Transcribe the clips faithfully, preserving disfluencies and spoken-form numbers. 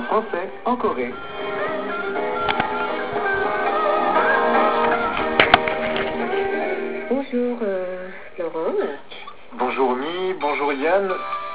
français en Corée. Bonjour, euh, Laurent. Bonjour Mi, bonjour Yann.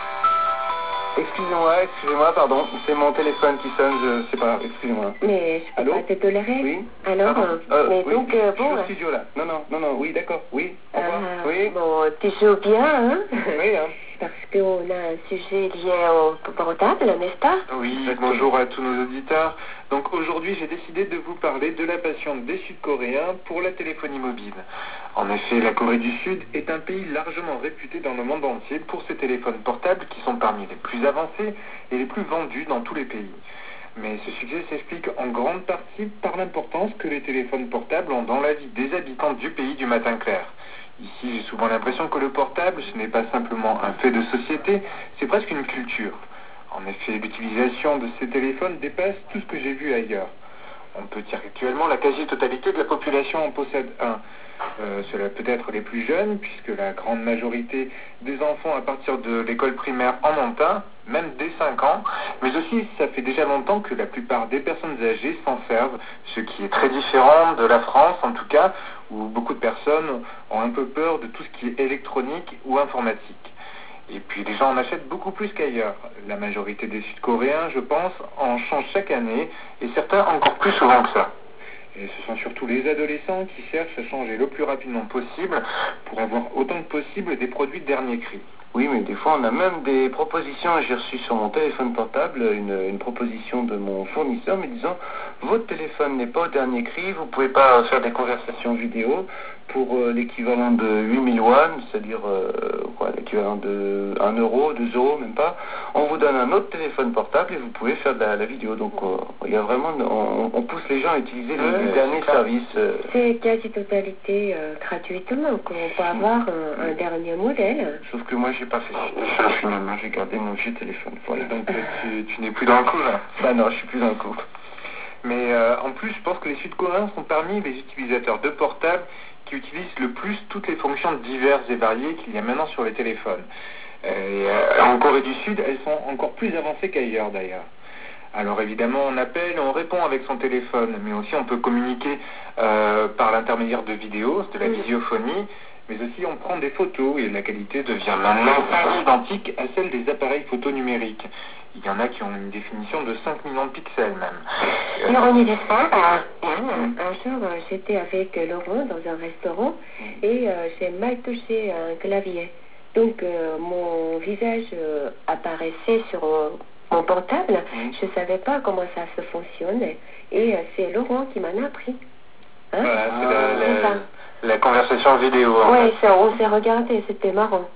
Excusez-moi, excusez-moi, pardon, c'est mon téléphone qui sonne, je sais pas, excusez-moi. Mais je peux Allô? pas te tolérer. Oui. Alors, Pardon? euh, mais oui. donc, euh, Je suis bon... au studio là. Non, non, non, non, oui, d'accord, oui. Au revoir. Ah, oui. bon, tu joues bien, hein? Oui, hein. Parce qu'on a un sujet lié au portable, n'est-ce pas? Oui, bonjour à tous nos auditeurs. Donc aujourd'hui, j'ai décidé de vous parler de la passion des Sud-Coréens pour la téléphonie mobile. En effet, la Corée du Sud est un pays largement réputé dans le monde entier pour ses téléphones portables qui sont parmi les plus avancés et les plus vendus dans tous les pays. Mais ce succès s'explique en grande partie par l'importance que les téléphones portables ont dans la vie des habitants du pays du matin clair. Ici, j'ai souvent l'impression que le portable, ce n'est pas simplement un fait de société, c'est presque une culture. En effet, l'utilisation de ces téléphones dépasse tout ce que j'ai vu ailleurs. On peut dire qu'actuellement, la quasi-totalité de la population en possède un. Euh, cela peut être les plus jeunes, puisque la grande majorité des enfants à partir de l'école primaire en ont un, même dès cinq ans, mais aussi ça fait déjà longtemps que la plupart des personnes âgées s'en servent, ce qui est très différent de la France en tout cas, où beaucoup de personnes ont un peu peur de tout ce qui est électronique ou informatique. Et puis les gens en achètent beaucoup plus qu'ailleurs. La majorité des Sud-Coréens, je pense, en changent chaque année, et certains encore plus souvent que ça. Et ce sont surtout les adolescents qui cherchent à changer le plus rapidement possible pour avoir autant que possible des produits de dernier cri. Oui, mais des fois on a même des propositions. J'ai reçu sur mon téléphone portable une, une proposition de mon fournisseur me disant votre téléphone n'est pas au dernier cri, vous ne pouvez pas faire des conversations vidéo pour euh, l'équivalent de huit mille won, c'est-à-dire euh, quoi, l'équivalent de un euro, deux euros, même pas. On vous donne un autre téléphone portable et vous pouvez faire de la, la vidéo. Donc euh, il y a vraiment, on, on pousse les gens à utiliser les, les derniers services. Euh. C'est quasi-totalité euh, gratuitement qu'on peut avoir un, un dernier modèle. Sauf que moi j'ai pas fait ça. Finalement j'ai gardé mon vieux téléphone. Voilà. Donc tu, tu n'es plus dans le coup là. Bah non, je suis plus dans le coup. Mais euh, en plus, je pense que les Sud-Coréens sont parmi les utilisateurs de portables qui utilisent le plus toutes les fonctions diverses et variées qu'il y a maintenant sur les téléphones. Et, euh, en Corée du Sud, elles sont encore plus avancées qu'ailleurs d'ailleurs. Alors évidemment, on appelle, on répond avec son téléphone, mais aussi on peut communiquer euh, par l'intermédiaire de vidéos, de la visiophonie, mais aussi on prend des photos et la qualité devient maintenant quasi identique à celle des appareils photo numériques. Il y en a qui ont une définition de cinq millions de pixels même. Alors on y est pas. Un jour, euh, j'étais avec Laurent dans un restaurant et euh, j'ai mal touché un clavier. Donc euh, mon visage euh, apparaissait sur euh, mon portable. Je ne savais pas comment ça se fonctionnait. Et euh, c'est Laurent qui m'en a appris. Hein? Voilà, c'est ah, la, la, la conversation vidéo. Oui, on s'est regardé, c'était marrant.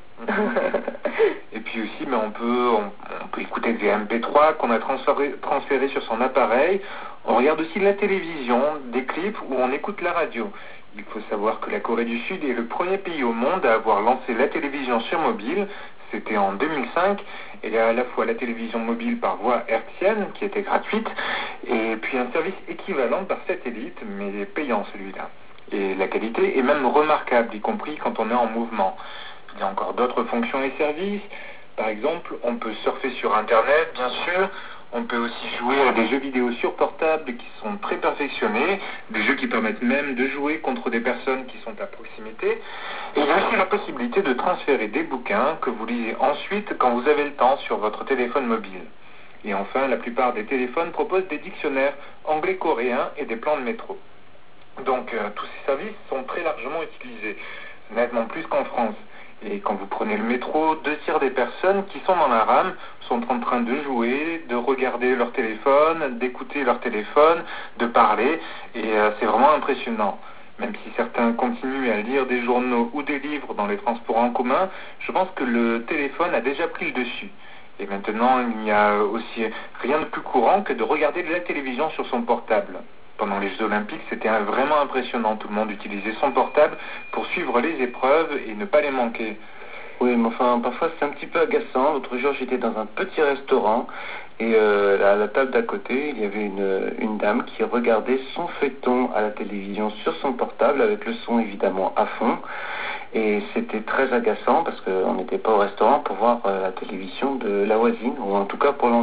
Et puis aussi, mais on peut, on, on peut écouter des M P trois qu'on a transféré, transféré sur son appareil. On regarde aussi de la télévision, des clips ou on écoute la radio. Il faut savoir que la Corée du Sud est le premier pays au monde à avoir lancé la télévision sur mobile. C'était en deux mille cinq. Et il y a à la fois la télévision mobile par voie hertzienne, qui était gratuite, et puis un service équivalent par satellite, mais payant celui-là. Et la qualité est même remarquable, y compris quand on est en mouvement. Il y a encore d'autres fonctions et services. Par exemple, on peut surfer sur Internet, bien sûr. On peut aussi jouer à des jeux vidéo sur portable qui sont très perfectionnés, des jeux qui permettent même de jouer contre des personnes qui sont à proximité. Et il y a aussi la possibilité de transférer des bouquins que vous lisez ensuite quand vous avez le temps sur votre téléphone mobile. Et enfin, la plupart des téléphones proposent des dictionnaires anglais-coréens et des plans de métro. Donc, euh, tous ces services sont très largement utilisés, nettement plus qu'en France. Et quand vous prenez le métro, deux tiers des personnes qui sont dans la rame sont en train de jouer, de regarder leur téléphone, d'écouter leur téléphone, de parler, et euh, c'est vraiment impressionnant. Même si certains continuent à lire des journaux ou des livres dans les transports en commun, je pense que le téléphone a déjà pris le dessus. Et maintenant, il n'y a aussi rien de plus courant que de regarder de la télévision sur son portable. Pendant les Jeux Olympiques, c'était vraiment impressionnant. Tout le monde utilisait son portable pour suivre les épreuves et ne pas les manquer. Oui, mais enfin, parfois c'est un petit peu agaçant. L'autre jour, j'étais dans un petit restaurant et euh, à la table d'à côté, il y avait une, une dame qui regardait son feuilleton à la télévision sur son portable avec le son évidemment à fond. Et c'était très agaçant parce qu'on n'était pas au restaurant pour voir euh, la télévision de la voisine, ou en tout cas pour l'entendre.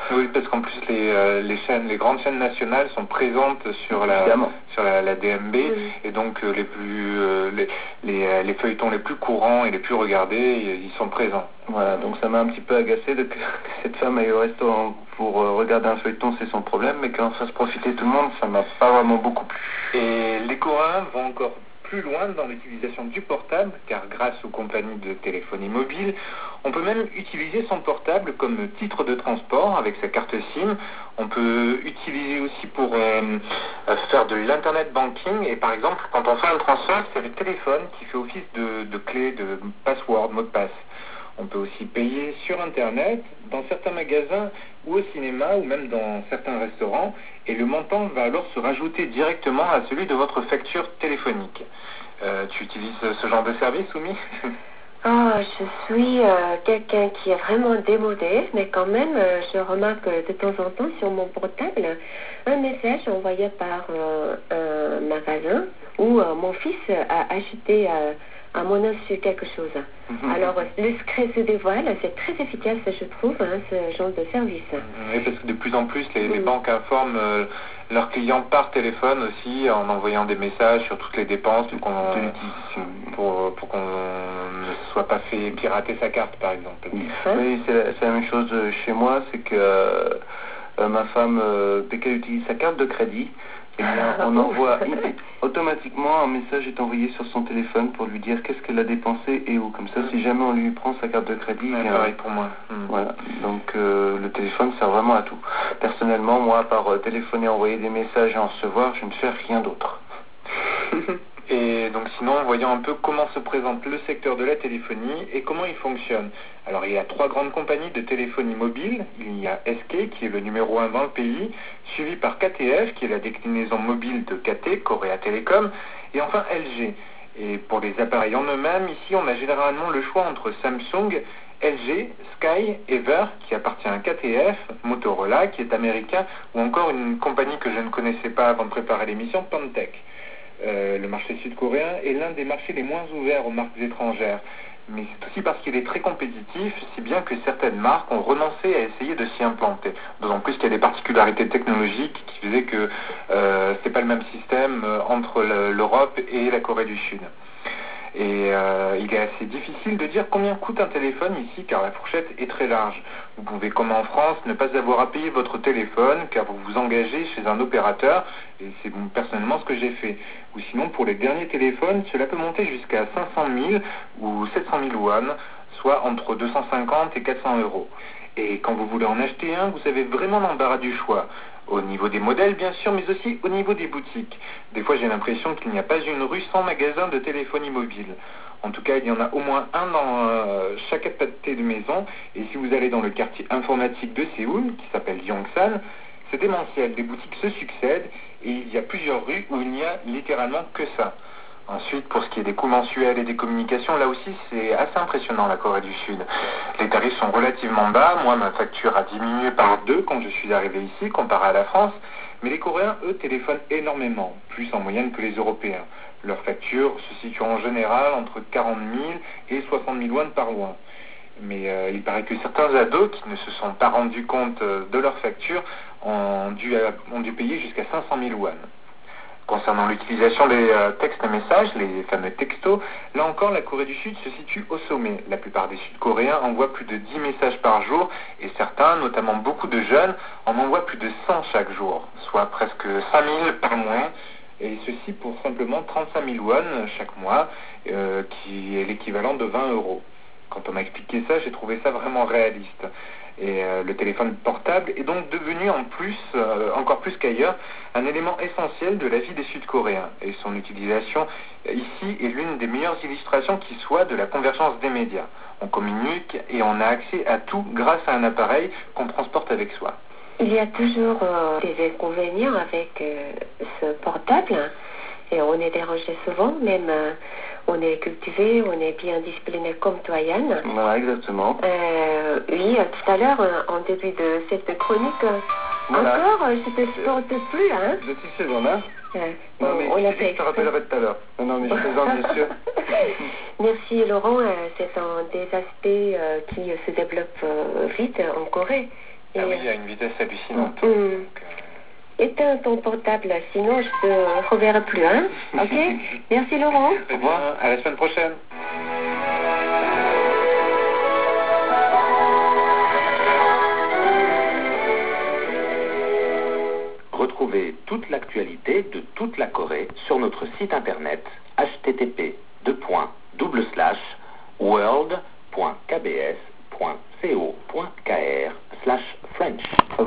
Oui, parce qu'en plus les, euh, les chaînes, les grandes chaînes nationales sont présentes sur la Évidemment. sur la, la D M B Oui. et donc euh, les plus euh, les, les, euh, les feuilletons les plus courants et les plus regardés, ils sont présents. Voilà, donc ça m'a un petit peu agacé de que cette femme aille au restaurant pour euh, regarder un feuilleton, c'est son problème, mais qu'en fasse profiter tout le monde, ça m'a pas vraiment beaucoup plu. Et les Coréens vont encore plus loin dans l'utilisation du portable, car grâce aux compagnies de téléphonie mobile, on peut même utiliser son portable comme titre de transport avec sa carte SIM. On peut utiliser aussi pour euh, faire de l'internet banking, et par exemple, quand on fait un transfert, c'est le téléphone qui fait office de, de clé, de password, mot de passe. On peut aussi payer sur Internet, dans certains magasins ou au cinéma ou même dans certains restaurants, et le montant va alors se rajouter directement à celui de votre facture téléphonique. Euh, tu utilises ce genre de service, Oumi? Oh, je suis euh, quelqu'un qui est vraiment démodé, mais quand même, euh, je remarque de temps en temps sur mon portable un message envoyé par euh, un magasin où euh, mon fils a acheté euh, à mon insu quelque chose. Alors, le secret se dévoile, c'est très efficace, je trouve, hein, ce genre de service. Oui, parce que de plus en plus, les, les Mm. banques informent euh, leurs clients par téléphone aussi, en envoyant des messages sur toutes les dépenses pour qu'on pour, pour qu'on ne soit pas fait pirater sa carte, par exemple. Hein? Oui, c'est la, c'est la même chose chez moi, c'est que euh, euh, ma femme, euh, dès qu'elle utilise sa carte de crédit, eh bien, on envoie automatiquement un message est envoyé sur son téléphone pour lui dire qu'est-ce qu'elle a dépensé et où. Comme ça, si jamais on lui prend sa carte de crédit, Ouais, il vient- pareil pour moi. Mm. Voilà. Donc euh, le téléphone sert vraiment à tout. Personnellement, moi, à part euh, téléphoner, envoyer des messages et en recevoir, je ne fais rien d'autre. Et donc sinon, voyons un peu comment se présente le secteur de la téléphonie et comment il fonctionne. Alors il y a trois grandes compagnies de téléphonie mobile. Il y a S K qui est le numéro un dans le pays, suivi par K T F qui est la déclinaison mobile de K T, Korea Telecom, et enfin L G. Et pour les appareils en eux-mêmes, ici on a généralement le choix entre Samsung, L G, Sky, Ever qui appartient à K T F, Motorola qui est américain, ou encore une compagnie que je ne connaissais pas avant de préparer l'émission, Pantech. Euh, le marché sud-coréen est l'un des marchés les moins ouverts aux marques étrangères, mais c'est aussi parce qu'il est très compétitif, si bien que certaines marques ont renoncé à essayer de s'y implanter. D'autant plus qu'il y a des particularités technologiques qui faisaient que euh, c'est pas le même système euh, entre le- l'Europe et la Corée du Sud. Et euh, il est assez difficile de dire combien coûte un téléphone ici, car la fourchette est très large. Vous pouvez, comme en France, ne pas avoir à payer votre téléphone, car vous vous engagez chez un opérateur, et c'est personnellement ce que j'ai fait. Ou sinon, pour les derniers téléphones, cela peut monter jusqu'à cinq cent mille ou sept cent mille won, soit entre deux cent cinquante et quatre cents euros. Et quand vous voulez en acheter un, vous avez vraiment l'embarras du choix. Au niveau des modèles, bien sûr, mais aussi au niveau des boutiques. Des fois, j'ai l'impression qu'il n'y a pas une rue sans magasin de téléphonie mobile. En tout cas, il y en a au moins un dans euh, chaque pâté de maison. Et si vous allez dans le quartier informatique de Séoul, qui s'appelle Yongsan, c'est démentiel. Des boutiques se succèdent et il y a plusieurs rues où il n'y a littéralement que ça. Ensuite, pour ce qui est des coûts mensuels et des communications, là aussi, c'est assez impressionnant, la Corée du Sud. Les tarifs sont relativement bas. Moi, ma facture a diminué par deux quand je suis arrivé ici, comparé à la France. Mais les Coréens, eux, téléphonent énormément, plus en moyenne que les Européens. Leurs factures se situent en général entre quarante mille et soixante mille won par mois. Mais euh, il paraît que certains ados qui ne se sont pas rendus compte euh, de leurs factures ont dû, euh, ont dû payer jusqu'à cinq cent mille won. Concernant l'utilisation des euh, textes et messages, les fameux textos, là encore la Corée du Sud se situe au sommet. La plupart des Sud-Coréens envoient plus de dix messages par jour et certains, notamment beaucoup de jeunes, en envoient plus de cent chaque jour, soit presque cinq mille par mois, et ceci pour simplement trente-cinq mille won chaque mois, euh, qui est l'équivalent de vingt euros. Quand on m'a expliqué ça, j'ai trouvé ça vraiment réaliste. Et euh, le téléphone portable est donc devenu en plus, euh, encore plus qu'ailleurs, un élément essentiel de la vie des Sud-Coréens. Et son utilisation euh, ici est l'une des meilleures illustrations qui soit de la convergence des médias. On communique et on a accès à tout grâce à un appareil qu'on transporte avec soi. Il y a toujours euh, des inconvénients avec euh, ce portable, hein, et on est dérangé souvent, même euh, on est cultivé, on est bien discipliné comme toi, Yann. Voilà, exactement. Euh, oui, euh, tout à l'heure, euh, en début de cette chronique, euh, Voilà. encore, euh, je te supporte plus, hein. De toutes ces zones-là. Euh, Non, on- mais on je l'a t'ai dit fait que je te exprès. rappellerai tout à l'heure. Non, non, mais je plaisante, bien sûr. Merci Laurent, euh, c'est un des aspects euh, qui se développent euh, vite en Corée. Et, ah oui, il y a une vitesse hallucinante. Mm, Donc, euh... éteins ton portable, sinon je te reverrai plus, hein. Ok. Merci Laurent. Très bien. À la semaine prochaine. Retrouvez toute l'actualité de toute la Corée sur notre site internet h t t p deux points double slash world point k b s point co point k r slash French.